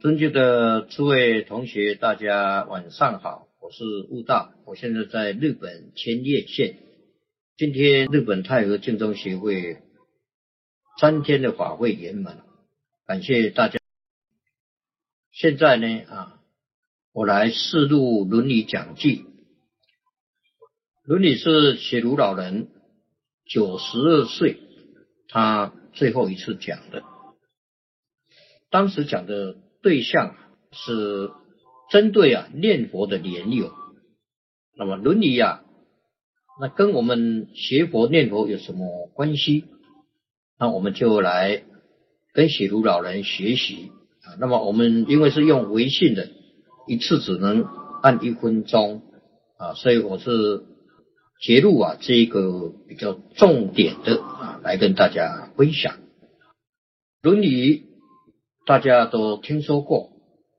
尊敬的诸位同学，大家晚上好，我是悟道，我现在在日本千叶县。今天日本太和敬宗协会3天的法会圆满，感谢大家。现在呢，我来试录伦理讲记。伦理是写如老人92岁他最后一次讲的，当时讲的对象是针对念佛的莲友。那么伦理那跟我们学佛念佛有什么关系？那我们就来跟写如老人学习那么我们因为是用微信的，一次只能按1分钟所以我是截录这个比较重点的来跟大家分享。伦理大家都听说过，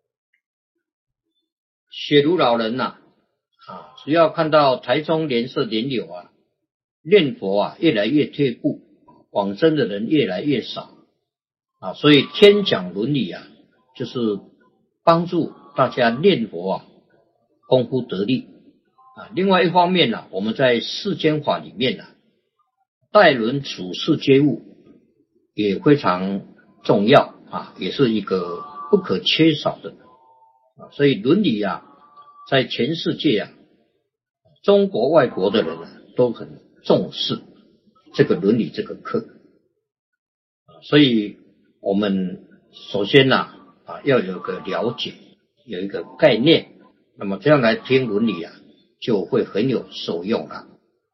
写如老人只要看到台中莲社莲友念佛越来越退步，往生的人越来越少所以天讲伦理就是帮助大家念佛功夫得力另外一方面我们在世间法里面待人处事接物也非常重要也是一个不可缺少的所以伦理在全世界中国外国的人都很重视这个伦理这个课所以我们首先要有个了解，有一个概念，那么这样来听伦理就会很有受用了。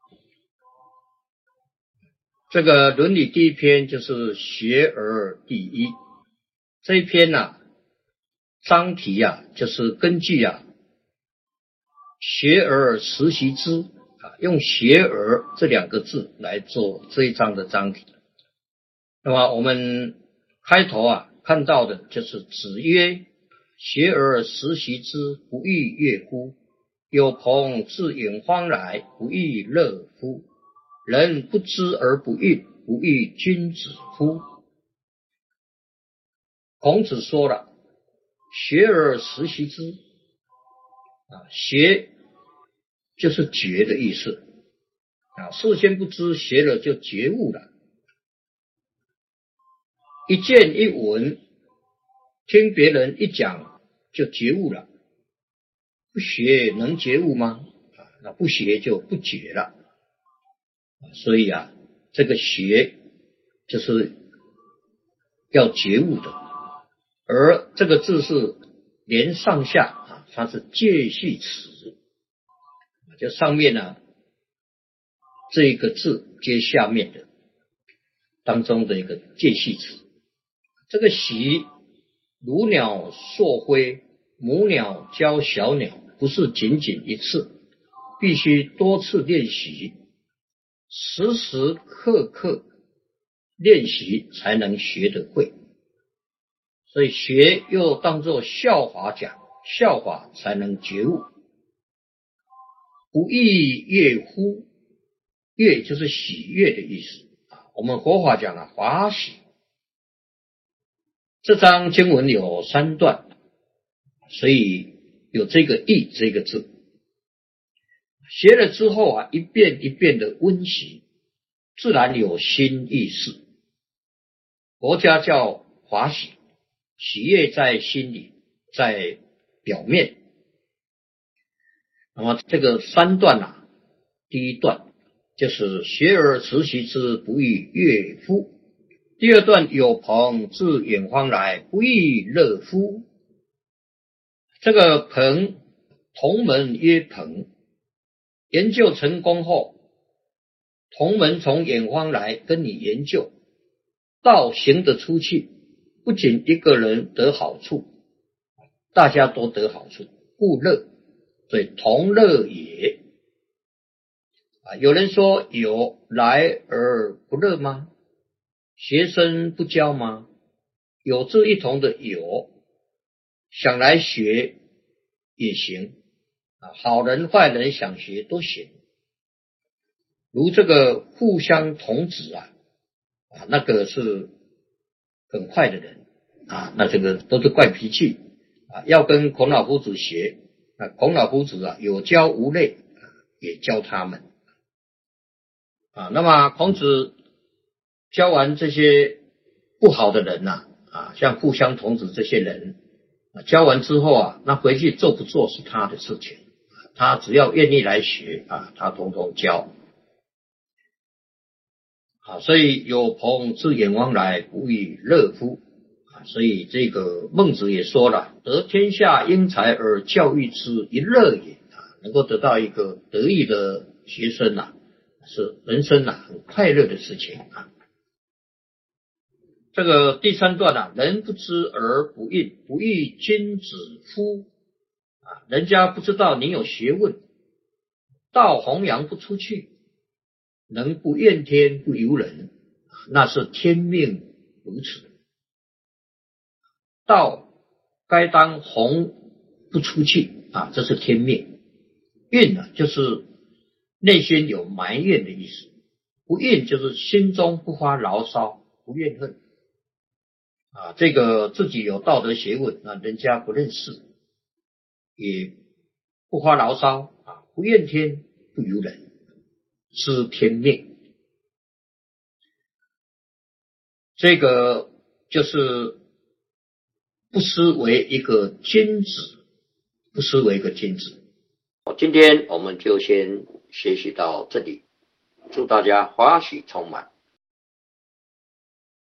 这个伦理第一篇就是学而第一，这一篇章题就是根据学而时习之用学而这2个字来做这一章的章题。那么我们开头看到的就是子曰：学而时习之，不亦乐乎？有朋自远方来，不亦乐乎？人不知而不愠，不亦君子乎？孔子说了，学而时习之学就是觉的意思事先不知，学了就觉悟了。一见一闻，听别人一讲就觉悟了。不学能觉悟吗？那不学就不觉了。所以这个学就是要觉悟的。而这个字是连上下它是介系词，就上面这一个字接下面的当中的一个介系词。这个习如鸟朔灰，母鸟教小鸟，不是仅仅一次，必须多次练习，时时刻刻练习才能学得会。所以学又当作效法讲，效法才能觉悟。不亦乐乎？乐就是喜悦的意思我们佛法讲法喜。这章经文有3段，所以有这个义这个字。学了之后一遍一遍的温习，自然有新意识。佛家叫法喜，喜悦在心里，在表面。那么这个3段第一段就是学而时习之，不亦乐乎？第2段有朋自远方来，不亦乐乎？这个朋同门曰朋，研究成功后，同门从远方来跟你研究，道行得出去，不仅一个人得好处，大家都得好处，故乐，所以同乐也有人说有来而不乐吗？学生不教吗？有志一同的有，想来学也行好人坏人想学都行。如这个互相童子那个是很坏的人啊，那这个都是怪脾气啊，要跟孔老夫子学。孔老夫子有教无类，也教他们啊。那么孔子教完这些不好的人像富乡童子这些人教完之后那回去做不做是他的事情，他只要愿意来学他统统教所以有朋自远方来，不亦乐乎所以这个孟子也说了，得天下英才而教育之，一乐也能够得到一个得意的学生是人生很快乐的事情这个第三段人不知而不愠，不亦君子乎人家不知道你有学问，道弘扬不出去，能不怨天不尤人，那是天命如此。道该当弘不出去这是天命。愠就是内心有埋怨的意思，不愠就是心中不发牢骚，不怨恨这个自己有道德学问人家不认识，也不发牢骚不怨天不尤人，知天命。这个就是不失为一个君子，不失为一个君子。今天我们就先学习到这里，祝大家法喜充满。